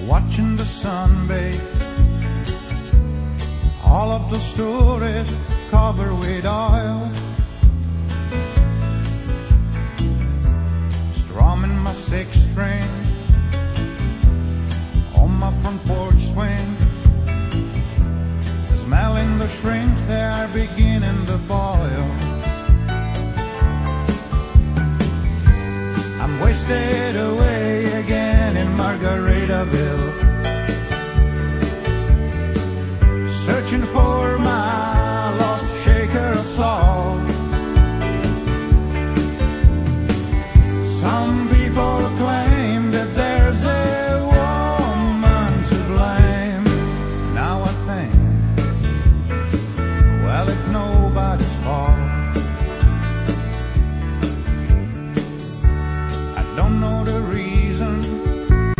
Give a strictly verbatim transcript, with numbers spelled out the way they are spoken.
watching the sun bathe. All of the stories covered with oil, strumming my six string on my front porch swing, smelling the shrimps, they are beginning to boil. I'm wasted away again in Margaritaville, searching for my lost shaker of salt. Some people claim that there's a woman to blame. Now I think, well, it's nobody's fault.